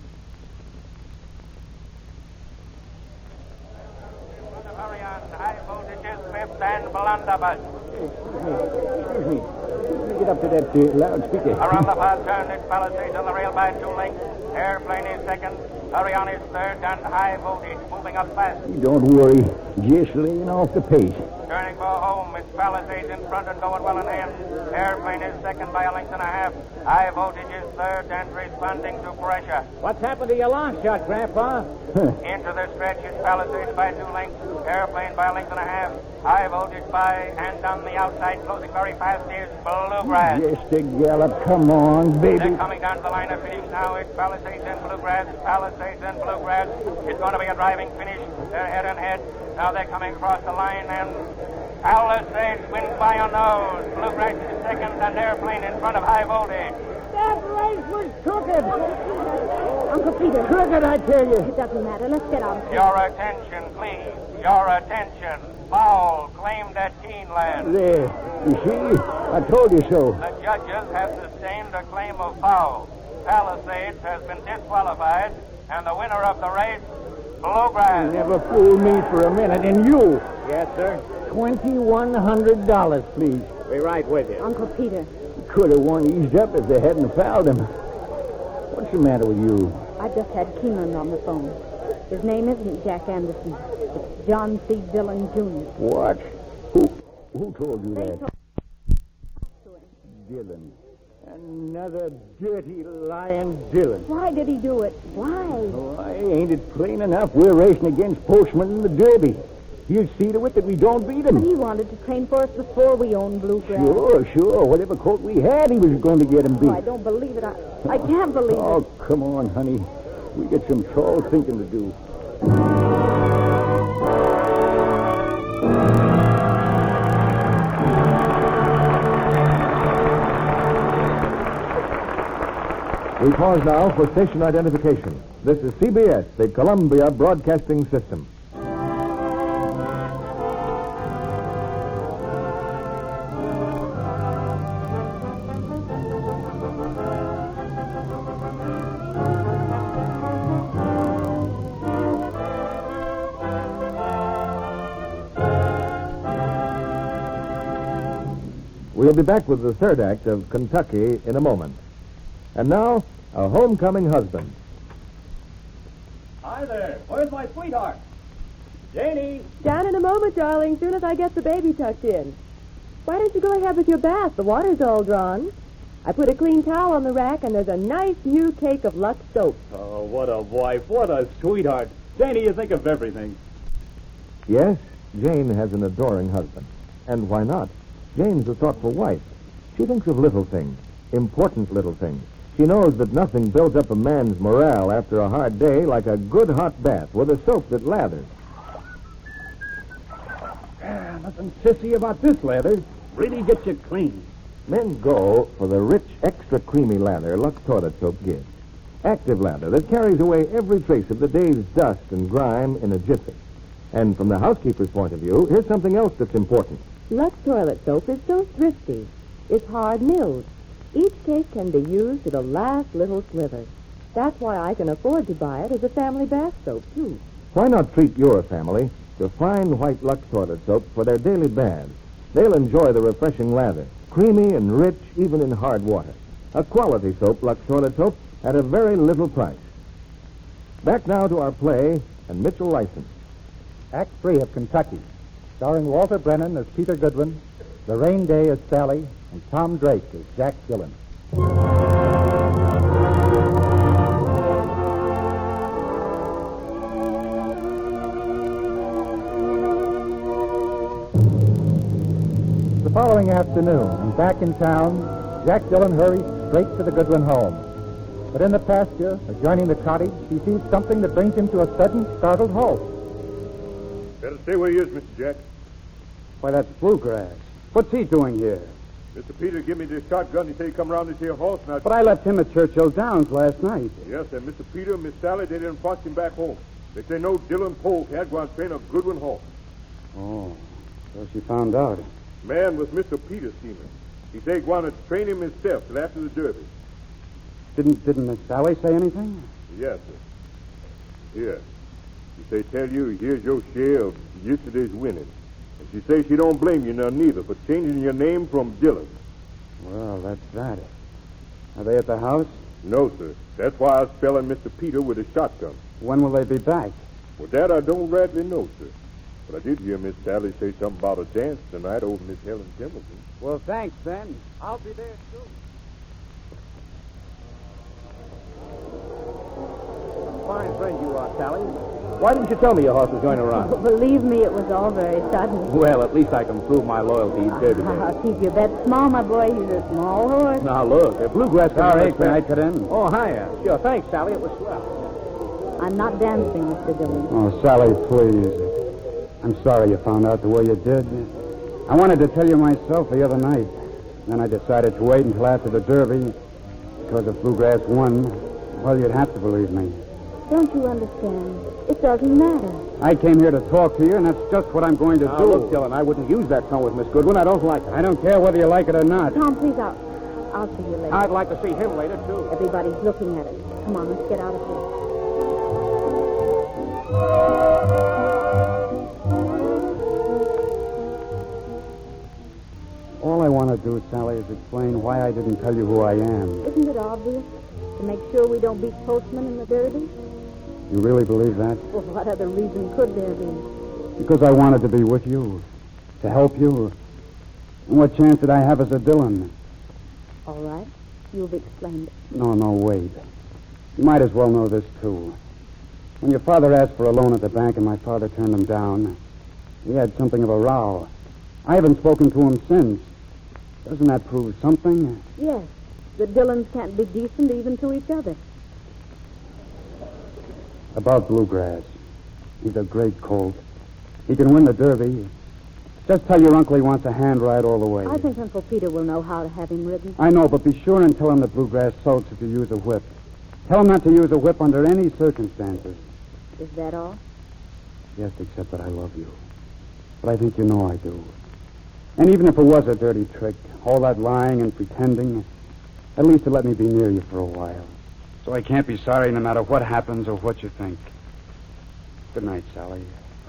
Hurry on. High voltages, fifth and blunderbuss. Excuse me. Let me get up to that uh, loudspeaker. Around the far turn, it's Palisades on the rail by two lengths. Airplane is second. Hurry on is third, and high voltage moving up fast. Don't worry. Just laying off the pace. Turning for home, it's Palisades in front and going well in hand. Airplane is second by a length and a half. High voltage is third and responding to pressure. What's happened to your long shot, Grandpa? Into the stretch is Palisades by two lengths. Airplane by a length and a half. High voltage by, and on the outside, closing very fast, is Bluegrass. Just a gallop. Come on, baby. They're coming down to the line of finish now. It's Palisades and Bluegrass. Palisades and Bluegrass. It's going to be a driving finish. They're head and head. Now they're coming across the line, and Palisades wins by a nose. Bluegrass is second, and Airplane in front of High Voltage. That race was crooked. Uncle Peter. Crooked, I tell you. It doesn't matter. Let's get out of here. Your attention, please. Your attention. Foul claimed at Keeneland. There. You see? I told you so. The judges have sustained a claim of foul. Palisades has been disqualified, and the winner of the race, Bluegrass. You never fooled me for a minute, and you. Yes, sir. Twenty-one hundred dollars, please. Be right with you. Uncle Peter. Could have won eased up if they hadn't fouled him. What's the matter with you? I just had Keeneland on the phone. His name isn't Jack Anderson. It's John C. Dillon, Junior What? Who? Who told you They that? told Dillon. Another dirty, lying Dillon. Why did he do it? Why? Why, ain't it plain enough we're racing against Postman in the Derby? He'll see to it that we don't beat him. But he wanted to train for us before we owned Bluegrass. Sure, sure. Whatever colt we had, he was going to get him beat. Oh, I don't believe it. I, I can't believe Oh, it. come on, honey. We got some tall thinking to do. We pause now for station identification. This is C B S, the Columbia Broadcasting System. We'll be back with the third act of Kentucky in a moment. And now, a homecoming husband. Hi there. Where's my sweetheart? Janie. Down in a moment, darling, soon as I get the baby tucked in. Why don't you go ahead with your bath? The water's all drawn. I put a clean towel on the rack, and there's a nice new cake of Lux soap. Oh, what a wife. What a sweetheart. Janie, you think of everything. Yes, Jane has an adoring husband. And why not? Jane's a thoughtful wife. She thinks of little things, important little things. She knows that nothing builds up a man's morale after a hard day like a good hot bath with a soap that lathers. Ah, nothing sissy about this lather. Really gets you clean. Men go for the rich, extra creamy lather Lux Toilet Soap gives. Active lather that carries away every trace of the day's dust and grime in a jiffy. And from the housekeeper's point of view, here's something else that's important. Lux Toilet Soap is so thrifty. It's hard milled. Each cake can be used to the last little sliver. That's why I can afford to buy it as a family bath soap, too. Why not treat your family to fine white Lux Toilet Soap for their daily baths? They'll enjoy the refreshing lather, creamy and rich even in hard water. A quality soap, Lux Toilet Soap, at a very little price. Back now to our play and Mitchell License. Act three of Kentucky, starring Walter Brennan as Peter Goodwin, Lorraine Day as Sally, and Tom Drake as Jack Dillon. The following afternoon, and back in town, Jack Dillon hurries straight to the Goodwin home. But in the pasture, adjoining the cottage, he sees something that brings him to a sudden, startled halt. Better stay where he is, Mister Jack. Why, that's Bluegrass. What's he doing here? Mister Peter give me this shotgun. He said he'd come around this here horse. And I... But I left him at Churchill Downs last night. Yes, and Mister Peter and Miss Sally, they didn't watch him back home. They say no Dillon Polk had go and train a Goodwin horse. Oh, so she found out. Man was Mister Peter Steamer. He said he'd go on and train him himself till after the Derby. Didn't didn't Miss Sally say anything? Yes, sir. Here. She say tell you here's your share of yesterday's winning. And she say she don't blame you none neither for changing your name from Dillon. Well, that's that. Are they at the house? No, sir. That's why I was spelling Mister Peter with a shotgun. When will they be back? Well, that I don't rightly know, sir. But I did hear Miss Sally say something about a dance tonight over Miss Helen Templeton. Well, thanks, then. I'll be there, too. Fine friend you are, Sally. Why didn't you tell me your horse was going to run? Believe me, it was all very sudden. Well, at least I can prove my loyalty each Derby day. I'll keep your bet small, my boy. He's a small horse. Now, look, if Bluegrass... Sorry, can I cut in? Oh, hiya. Sure, thanks, Sally. It was swell. I'm not dancing, Mister Dillon. Oh, Sally, please. I'm sorry you found out the way you did. I wanted to tell you myself the other night. Then I decided to wait until after the Derby. Because if Bluegrass won, well, you'd have to believe me. Don't you understand? It doesn't matter. I came here to talk to you, and that's just what I'm going to now, do. Look, Dillon, I wouldn't use that tone with Miss Goodwin. I don't like it. I don't care whether you like it or not. Tom, please, I'll, I'll see you later. I'd like to see him later, too. Everybody's looking at us. Come on, let's get out of here. All I want to do, Sally, is explain why I didn't tell you who I am. Isn't it obvious? To make sure we don't beat Postman in the Derby? You really believe that? Well, what other reason could there be? Because I wanted to be with you, to help you. And what chance did I have as a Dillon? All right. You've explained it. No, no, wait. You might as well know this, too. When your father asked for a loan at the bank and my father turned him down, we had something of a row. I haven't spoken to him since. Doesn't that prove something? Yes. The Dillons can't be decent even to each other. About Bluegrass. He's a great colt. He can win the Derby. Just tell your uncle he wants a hand ride all the way. I think Uncle Peter will know how to have him ridden. I know, but be sure and tell him that Bluegrass sulks if you use a whip. Tell him not to use a whip under any circumstances. Is that all? Yes, except that I love you. But I think you know I do. And even if it was a dirty trick, all that lying and pretending, at least to let me be near you for a while. So I can't be sorry no matter what happens or what you think. Good night, Sally.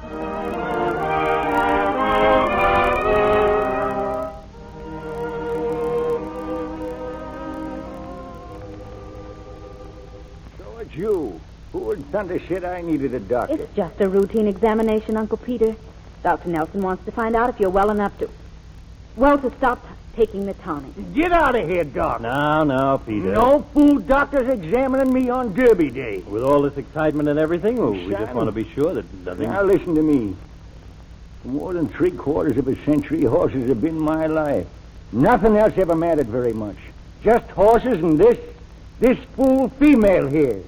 So it's you. Who in thunder shit I needed a doctor? It's just a routine examination, Uncle Peter. Doctor Nelson wants to find out if you're well enough to... Well, to stop taking the tonic. Get out of here, Doc. Now, now, Peter. No fool doctors examining me on Derby Day. With all this excitement and everything, well, we just Son. want to be sure that nothing... Now listen to me. For more than three quarters of a century, horses have been my life. Nothing else ever mattered very much. Just horses and this, this fool female here.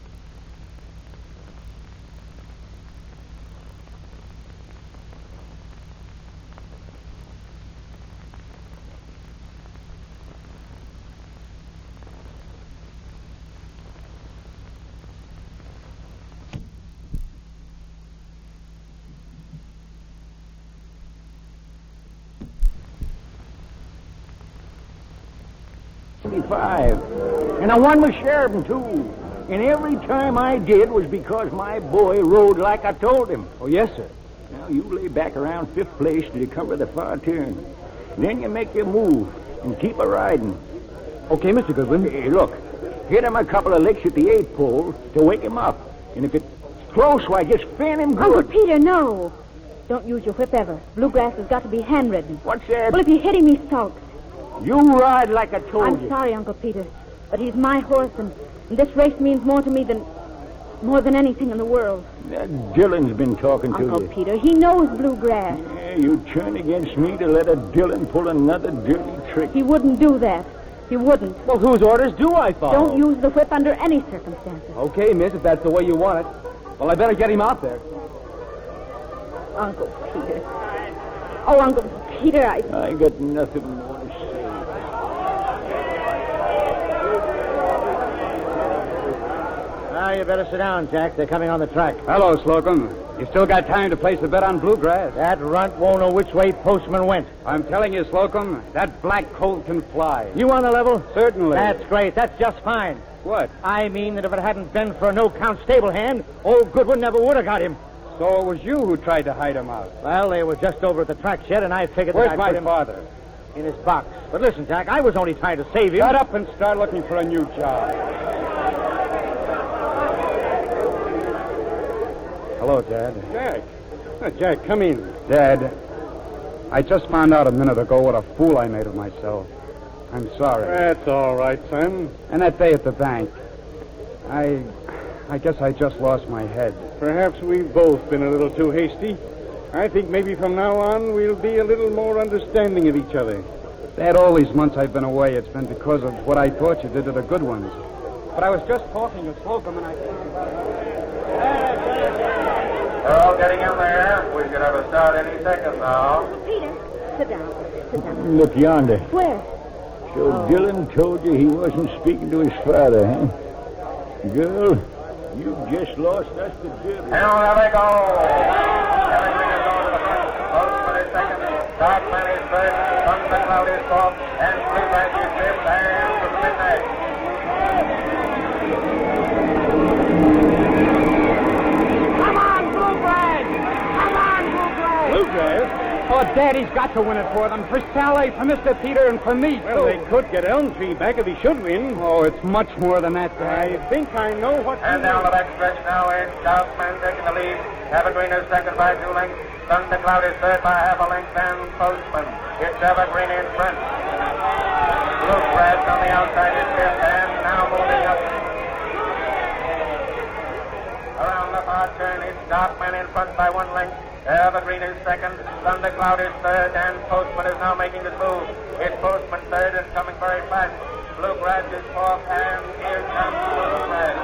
Five. And I won with Sheridan, too. And every time I did was because my boy rode like I told him. Oh, yes, sir. Now, you lay back around fifth place till you cover the far turn. Then you make your move and keep a riding. Okay, Mister Goodwin. Hey, look, hit him a couple of licks at the eighth pole to wake him up. And if it's close, why, just fan him good. Uncle Peter, no. Don't use your whip ever. Bluegrass has got to be hand-ridden. What's that? Well, if you hit him, he sulks. You ride like I told I'm you. sorry, Uncle Peter, but he's my horse, and, and this race means more to me than more than anything in the world. That Dillon's been talking Uncle to you. Peter, he knows Bluegrass. Yeah, you turn against me to let a Dillon pull another dirty trick. He wouldn't do that. He wouldn't. Well, whose orders do I follow? Don't use the whip under any circumstances. Okay, miss, if that's the way you want it. Well, I better get him out there. Uncle Peter. Oh, Uncle Peter, I... I got nothing more to say. Now you better sit down, Jack. They're coming on the track. Hello, Slocum. You still got time to place a bet on Bluegrass. That runt won't know which way Postman went. I'm telling you, Slocum, that black colt can fly. You on the level? Certainly. That's great. That's just fine. What? I mean that if it hadn't been for a no-count stable hand, old Goodwin never would have got him. So it was you who tried to hide him out. Well, they were just over at the track shed, and I figured Where's that I'd my put him father? in his box. But listen, Jack, I was only trying to save him. Shut up and start looking for a new job. Hello, Dad. Jack. Uh, Jack, come in. Dad, I just found out a minute ago what a fool I made of myself. I'm sorry. That's all right, son. And that day at the bank, I... I guess I just lost my head. Perhaps we've both been a little too hasty. I think maybe from now on we'll be a little more understanding of each other. Dad, all these months I've been away, it's been because of what I thought you did to the good ones. But I was just talking to Slocum and I... They're all getting in there. We should have a start any second now. Peter, sit down. Sit down. Look yonder. Where? So Oh. Dillon told you he wasn't speaking to his father, huh? Girl, you just lost us the Derby. Now there they go. Everything is going to the front. Postman is second. Darkman is third. Thundercloud is fourth. And Bluegrass is fifth. And to the midnight. Come on, Bluegrass! Come on, Bluegrass! Bluegrass? Oh, Daddy's got to win it for them. For Sally, for Mister Peter, and for me, Well, too. they could get Elm Tree back if he should win. Oh, it's much more than that, Dad. I think I know what And you down the want. back stretch now is Darkman taking the lead. Evergreen is second by two lengths. Thundercloud is third by half a length. And Postman. It's Evergreen in front. Bluegrass on the outside is fifth. And now moving up. Around the far turn, it's Darkman in front by one length. Evergreen is second. Thundercloud is third. And Postman is now making this move. It's Postman third and coming very fast. Bluegrass is fourth. And here comes Bluegrass.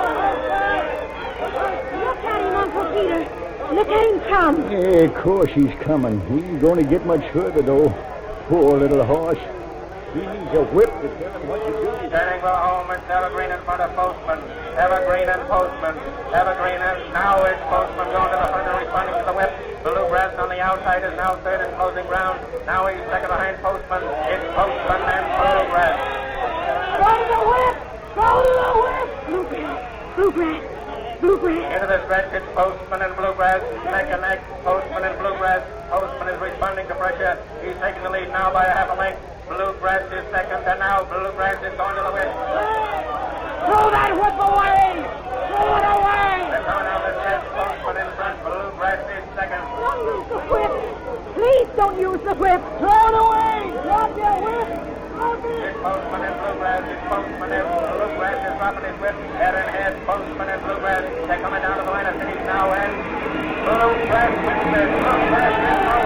Look at him, Uncle Peter. Look at him come. Yeah, of course he's coming. He ain't going to get much further, though. Poor little horse. He needs a whip to tell him what to do. Turning well home, it's Evergreen in front of Postman. Evergreen and Postman. Evergreen and now it's Postman going to the front and responding to the whip. Bluegrass on the outside is now third and closing ground. Now he's second behind Postman. It's Postman and Bluegrass. Go to the whip! Go to the whip! Bluegrass. Bluegrass. Bluegrass. Into the stretch, it's Postman and Bluegrass. Neck and neck, Postman and Bluegrass. Postman is responding to pressure. He's taking the lead now by a half a length. Bluegrass is second, and now Bluegrass is going to the whip. Throw that whip away! Throw it away! They're coming out of the stretch. Postman in front. Bluegrass is second. Don't use the whip. Please don't use the whip. Throw it away. Drop your whip. Drop it. Postman in Bluegrass, it's Postman in Bluegrass is dropping his whip. Head and head, Postman in Bluegrass. They're coming down to the line of finish now, and Bluegrass wins it. Bluegrass is the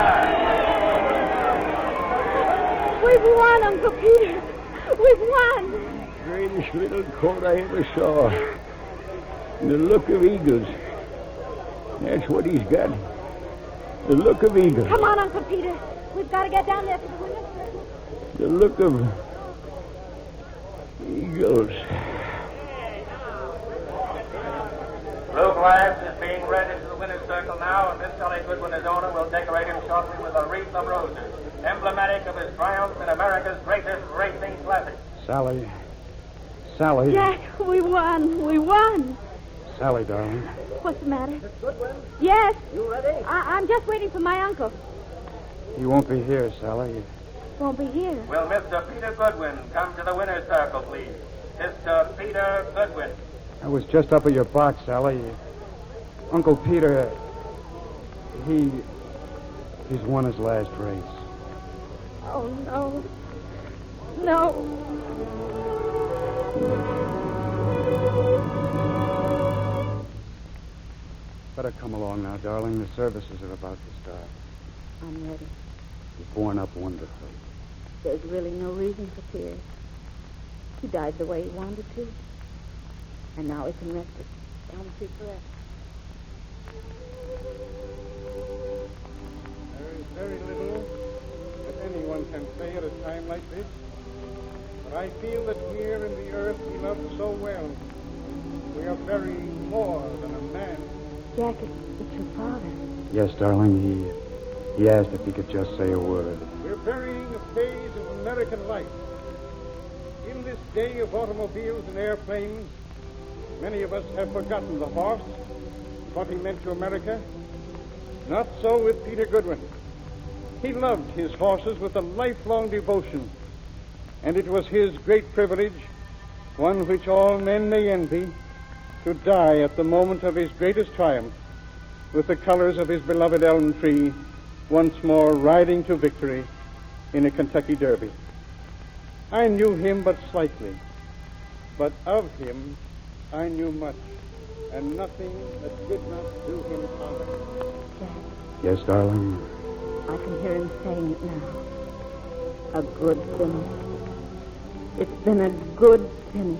winner. We've won, Uncle Peter. We've won. Greatest little coat I ever saw. The look of eagles. That's what he's got. The look of eagles. Come on, Uncle Peter. We've got to get down there to the winner's circle. The look of eagles. Bluegrass is being read into the winner's circle now, and Miss Sally Goodwin, his owner, will decorate him shortly with a wreath of roses, emblematic of his triumph in America's greatest racing classic. Sally. Sally. Jack, we won. We won. Sally, darling. What's the matter? Miss Goodwin, Yes. you ready? I- I'm just waiting for my uncle. He won't be here, Sally. Won't be here. Will Mister Peter Goodwin come to the winner's circle, please? Mister Peter Goodwin. I was just up at your box, Sally. Uncle Peter, he... he's won his last race. Oh, no. No. Better come along now, darling. The services are about to start. I'm ready. He's borne up wonderfully. There's really no reason for fear. He died the way he wanted to. And now he can rest his down feet forever. There is very little that anyone can say at a time like this. But I feel that here in the earth he loved so well, we are burying more than a man. Jack, it's, it's your father. Yes, darling, he... he asked if he could just say a word. We're burying a phase of American life. In this day of automobiles and airplanes, many of us have forgotten the horse, what he meant to America. Not so with Peter Goodwin. He loved his horses with a lifelong devotion, and it was his great privilege, one which all men may envy, to die at the moment of his greatest triumph with the colors of his beloved elm tree once more riding to victory in a Kentucky Derby. I knew him but slightly, but of him I knew much, and nothing that did not do him honor. Jack, Yes, darling? I can hear him saying it now. A good finish. It's been a good finish.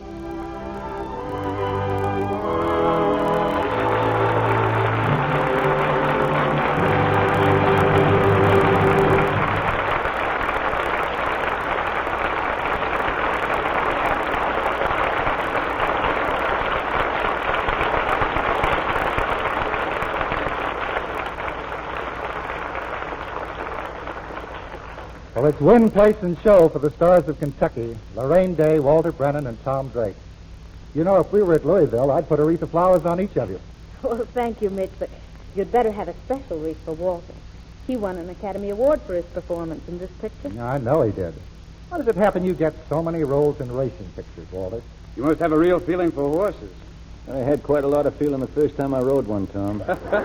Well, it's win, place, and show for the Stars of Kentucky, Lorraine Day, Walter Brennan, and Tom Drake. You know, if we were at Louisville, I'd put a wreath of flowers on each of you. Well, thank you, Mitch, but you'd better have a special wreath for Walter. He won an Academy Award for his performance in this picture. Yeah, I know he did. How does it happen you get so many roles in racing pictures, Walter? You must have a real feeling for horses. I had quite a lot of feeling the first time I rode one, Tom.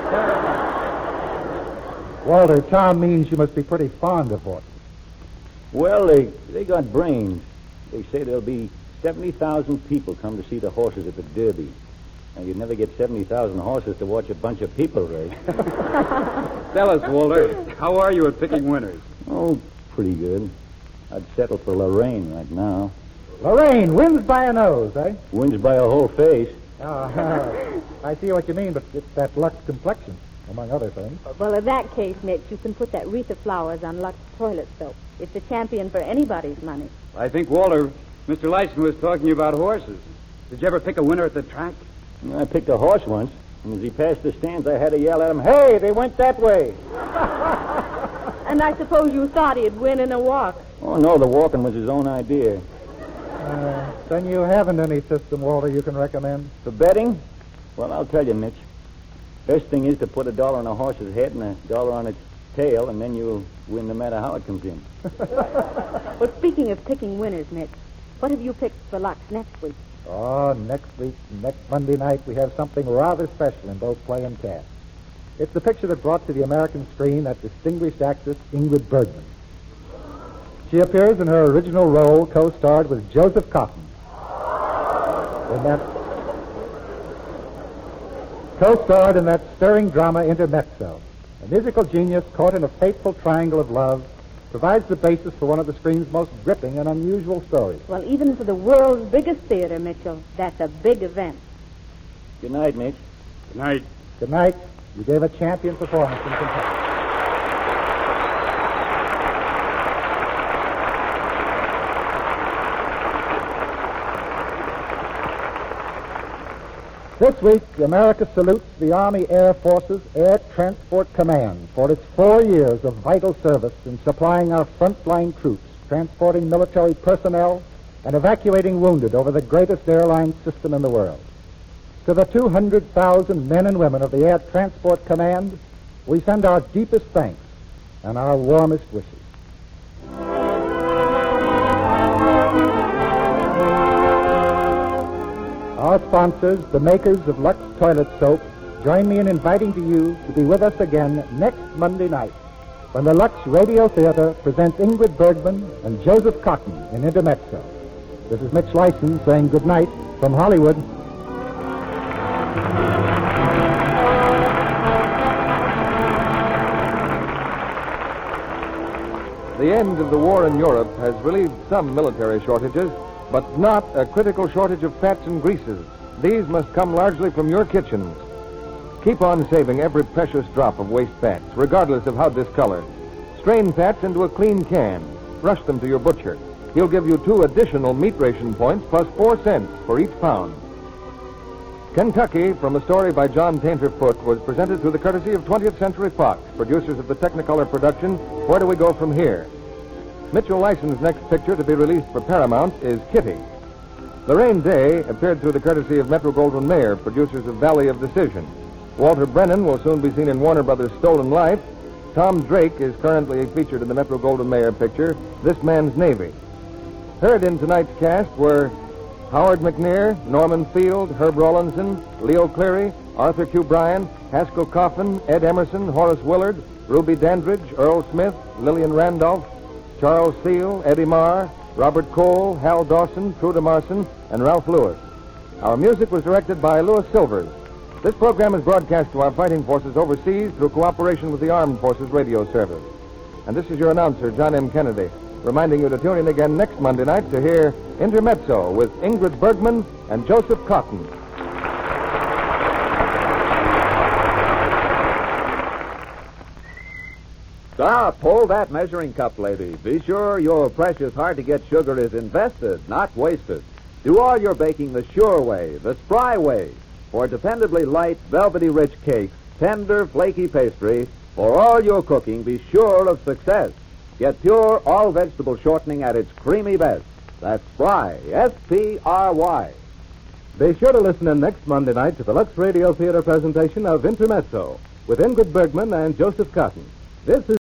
Walter, Tom means you must be pretty fond of horses. Well, they they got brains. They say there'll be seventy thousand people come to see the horses at the Derby. Now, you'd never get seventy thousand horses to watch a bunch of people race. Tell us, Walter, how are you at picking winners? Oh, pretty good. I'd settle for Lorraine right now. Lorraine wins by a nose, eh? Wins by a whole face. Uh, I see what you mean, but it's that Lux complexion, among other things. Well, in that case, Mitch, you can put that wreath of flowers on Lux toilet soap. It's a champion for anybody's money. I think, Walter, Mister Lyson was talking about horses. Did you ever pick a winner at the track? I picked a horse once, and as he passed the stands, I had to yell at him, "Hey, they went that way!" And I suppose you thought he'd win in a walk. Oh, no, the walking was his own idea. Uh, then you haven't any system, Walter, you can recommend? For betting? Well, I'll tell you, Mitch. Best thing is to put a dollar on a horse's head and a dollar on its tail, and then you'll win no matter how it comes in. Well, speaking of picking winners, Mitch, what have you picked for Lux next week? Oh, next week, next Monday night, we have something rather special in both play and cast. It's the picture that brought to the American screen that distinguished actress Ingrid Bergman. She appears in her original role, co-starred with Joseph Cotton. In that co-starred in that stirring drama Intermezzo. A musical genius caught in a fateful triangle of love provides the basis for one of the screen's most gripping and unusual stories. Well, even for the world's biggest theater, Mitchell, that's a big event. Good night, Mitch. Good night. Good night. You gave a champion performance in Kentucky. This week, America salutes the Army Air Force's Air Transport Command for its four years of vital service in supplying our frontline troops, transporting military personnel, and evacuating wounded over the greatest airline system in the world. To the two hundred thousand men and women of the Air Transport Command, we send our deepest thanks and our warmest wishes. Our sponsors, the makers of Lux Toilet Soap, join me in inviting to you to be with us again next Monday night when the Lux Radio Theater presents Ingrid Bergman and Joseph Cotton in Intermezzo. This is Mitch Lyson saying good night from Hollywood. The end of the war in Europe has relieved some military shortages, but not a critical shortage of fats and greases. These must come largely from your kitchens. Keep on saving every precious drop of waste fats, regardless of how discolored. Strain fats into a clean can. Rush them to your butcher. He'll give you two additional meat ration points plus four cents for each pound. Kentucky, from a story by John Tainter Foote, was presented through the courtesy of twentieth Century Fox, producers of the Technicolor production, Where Do We Go From Here? Mitchell Lyson's next picture to be released for Paramount is Kitty. Lorraine Day appeared through the courtesy of Metro-Goldwyn-Mayer, producers of Valley of Decision. Walter Brennan will soon be seen in Warner Brothers' Stolen Life. Tom Drake is currently featured in the Metro-Goldwyn-Mayer picture, This Man's Navy. Heard in tonight's cast were Howard McNear, Norman Field, Herb Rawlinson, Leo Cleary, Arthur Q. Bryan, Haskell Coffin, Ed Emerson, Horace Willard, Ruby Dandridge, Earl Smith, Lillian Randolph, Charles Steele, Eddie Marr, Robert Cole, Hal Dawson, Truda Marson, and Ralph Lewis. Our music was directed by Louis Silvers. This program is broadcast to our fighting forces overseas through cooperation with the Armed Forces Radio Service. And this is your announcer, John M. Kennedy, reminding you to tune in again next Monday night to hear Intermezzo with Ingrid Bergman and Joseph Cotton. Stop. Hold that measuring cup, lady. Be sure your precious hard-to-get sugar is invested, not wasted. Do all your baking the sure way, the spry way. For dependably light, velvety rich cakes, tender, flaky pastry, for all your cooking, be sure of success. Get pure all-vegetable shortening at its creamy best. That's Spry, S P R Y. Be sure to listen in next Monday night to the Lux Radio Theater presentation of Intermezzo with Ingrid Bergman and Joseph Cotton. This is